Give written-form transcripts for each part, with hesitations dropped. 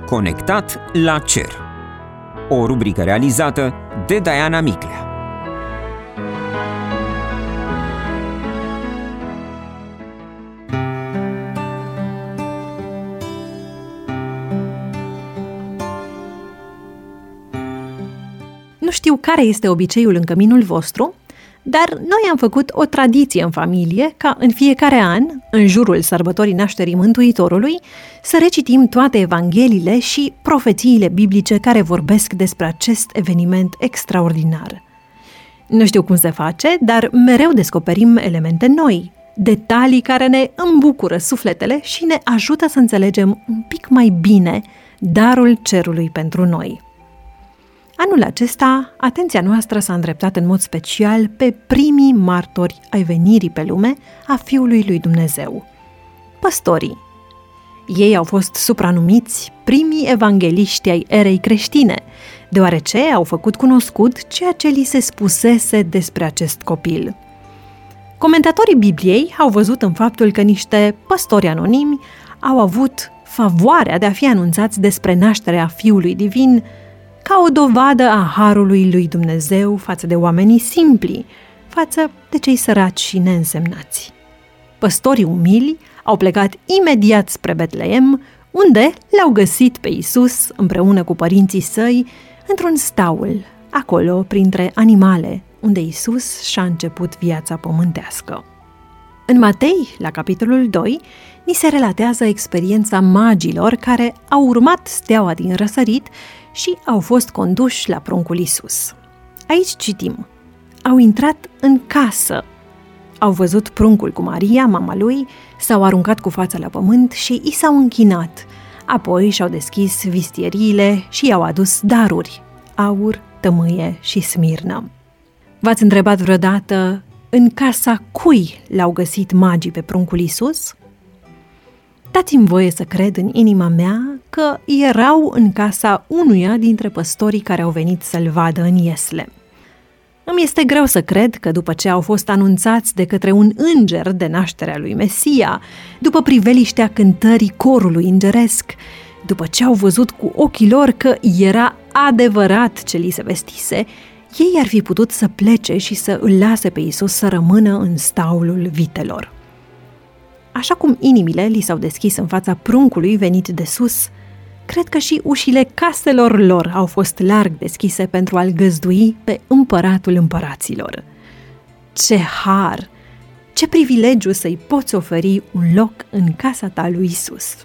Conectat la cer. O rubrică realizată de Diana Miclea. Nu știu care este obiceiul în căminul vostru, dar noi am făcut o tradiție în familie ca în fiecare an, în jurul sărbătorii nașterii Mântuitorului, să recitim toate evangheliile și profețiile biblice care vorbesc despre acest eveniment extraordinar. Nu știu cum se face, dar mereu descoperim elemente noi, detalii care ne îmbucură sufletele și ne ajută să înțelegem un pic mai bine darul cerului pentru noi. Anul acesta, atenția noastră s-a îndreptat în mod special pe primii martori ai venirii pe lume a Fiului lui Dumnezeu, păstorii. Ei au fost supranumiți primii evangeliști ai erei creștine, deoarece au făcut cunoscut ceea ce li se spusese despre acest copil. Comentatorii Bibliei au văzut în faptul că niște păstori anonimi au avut favoarea de a fi anunțați despre nașterea Fiului Divin ca o dovadă a harului lui Dumnezeu față de oamenii simpli, față de cei săraci și neînsemnați. Păstorii umili au plecat imediat spre Betleem, unde l-au găsit pe Iisus împreună cu părinții săi într-un staul, acolo printre animale, unde Iisus și-a început viața pământească. În Matei, la capitolul 2, ni se relatează experiența magilor care au urmat steaua din răsărit și au fost conduși la pruncul Iisus. Aici citim: au intrat în casă, au văzut pruncul cu Maria, mama lui, s-au aruncat cu fața la pământ și i s-au închinat. Apoi și-au deschis vistieriile și i-au adus daruri, aur, tămâie și smirnă. V-ați întrebat vreodată în casa cui l-au găsit magii pe pruncul Iisus? Dați-mi voie să cred în inima mea că erau în casa unuia dintre păstorii care au venit să-l vadă în Iesle. Îmi este greu să cred că după ce au fost anunțați de către un înger de nașterea lui Mesia, după priveliștea cântării corului îngeresc, după ce au văzut cu ochii lor că era adevărat ce li se vestise, ei ar fi putut să plece și să îl lase pe Iisus să rămână în staulul vitelor. Așa cum inimile li s-au deschis în fața pruncului venit de sus, cred că și ușile caselor lor au fost larg deschise pentru a-l găzdui pe împăratul împăraților. Ce har! Ce privilegiu să-i poți oferi un loc în casa ta lui Iisus!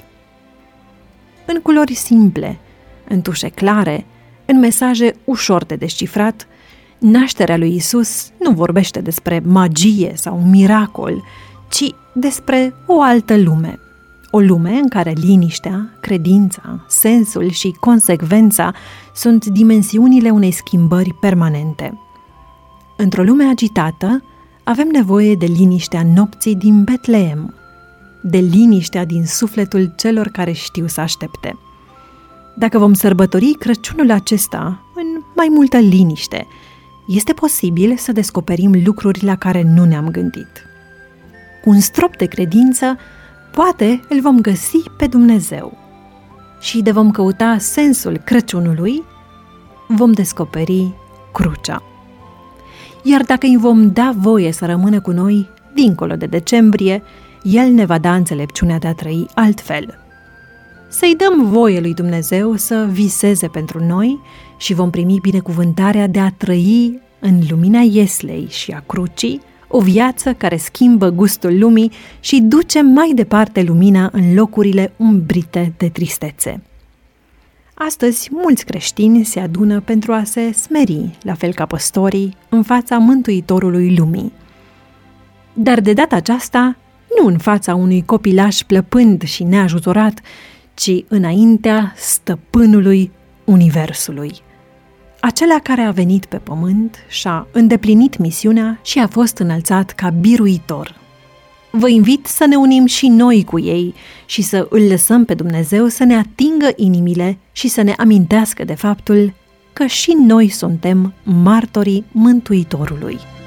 În culori simple, în tușe clare, în mesaje ușor de descifrat, nașterea lui Iisus nu vorbește despre magie sau miracol, ci despre o altă lume. O lume în care liniștea, credința, sensul și consecvența sunt dimensiunile unei schimbări permanente. Într-o lume agitată, avem nevoie de liniștea nopții din Betleem, de liniștea din sufletul celor care știu să aștepte. Dacă vom sărbători Crăciunul acesta în mai multă liniște, este posibil să descoperim lucruri la care nu ne-am gândit. Cu un strop de credință, poate îl vom găsi pe Dumnezeu. Și de vom căuta sensul Crăciunului, vom descoperi crucea. Iar dacă îi vom da voie să rămână cu noi dincolo de decembrie, El ne va da înțelepciunea de a trăi altfel. Să-i dăm voie lui Dumnezeu să viseze pentru noi și vom primi binecuvântarea de a trăi în lumina Ieslei și a crucii, o viață care schimbă gustul lumii și duce mai departe lumina în locurile umbrite de tristețe. Astăzi, mulți creștini se adună pentru a se smeri, la fel ca păstorii, în fața Mântuitorului lumii. Dar de data aceasta, nu în fața unui copilaș plăpând și neajutorat, ci înaintea stăpânului Universului. Acela care a venit pe pământ și-a îndeplinit misiunea și a fost înălțat ca biruitor. Vă invit să ne unim și noi cu ei și să îl lăsăm pe Dumnezeu să ne atingă inimile și să ne amintească de faptul că și noi suntem martorii Mântuitorului.